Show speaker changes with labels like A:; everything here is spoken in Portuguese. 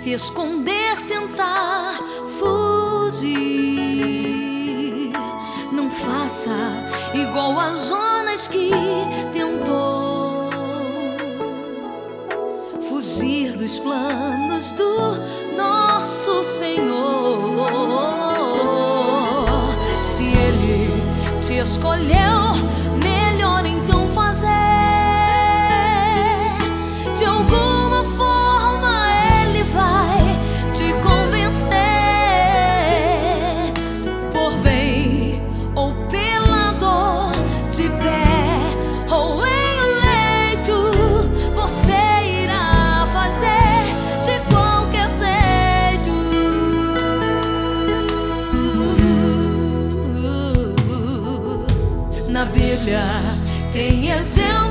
A: se esconder, tentar fugir. Não faça igual a Jonas que tentou fugir dos planos do nosso Senhor. Se Ele te escolheu, melhor então fazer. De alguma forma Ele vai te convencer, por bem ou pela dor, de pé ou em leito, você irá fazer de qualquer jeito. Na Bíblia tem exemplo